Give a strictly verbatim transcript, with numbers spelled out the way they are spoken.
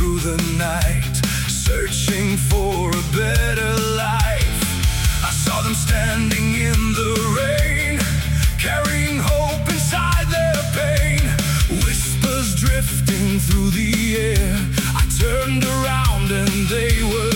through the night, searching for a better life. I saw them standing in the rain, carrying hope inside their pain. Whispers drifting through the air. I turned around and they were